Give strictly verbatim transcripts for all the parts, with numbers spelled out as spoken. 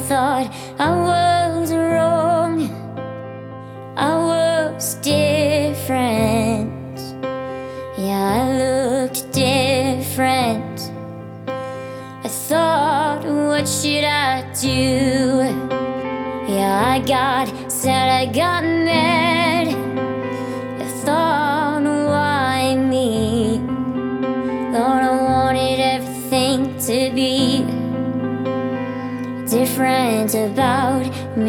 thought I was wrong, I was different. Yeah, I looked different. I thought, what should I do? Yeah, I got sad, I got mad. I thought, why me? Thought I wanted everything to be different about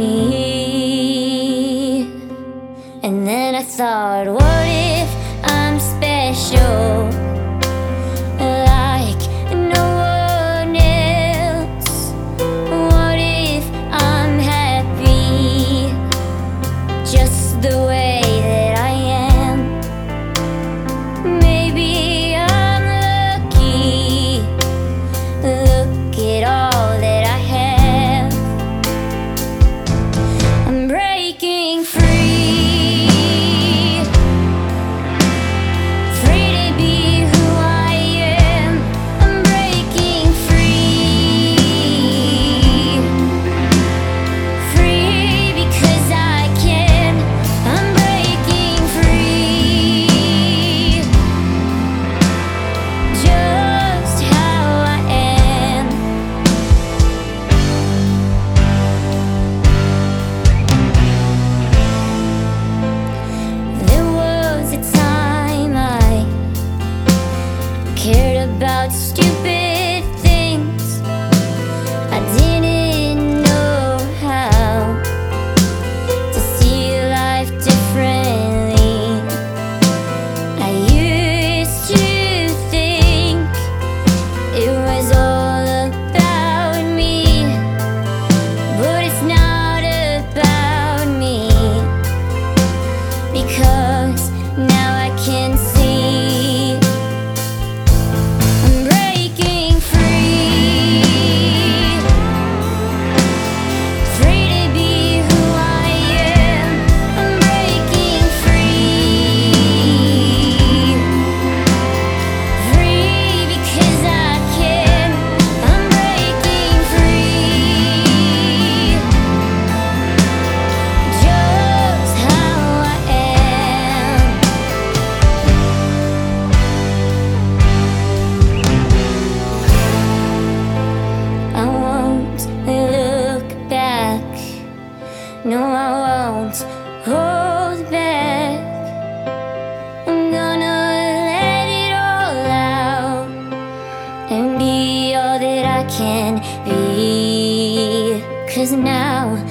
me. And then I thought, what if I'm special, like no one else? What if I'm happy just the way that I am? Maybe I'm lucky. Look at all that I have. I'm breaking free, free to be who I am. I'm breaking free, free because I can. I'm breaking free, just how I am. There was a time I cared about stupid things. I didn't know how to see life differently. I used to think it was all about me, but it's not about me, because now I can see I'm breaking free, free to be who I am. I'm breaking free, free because I can. I'm breaking free, just how I am. I won't look back. No, I won't hold back. I'm gonna let it all out and be all that I can be. 'Cause now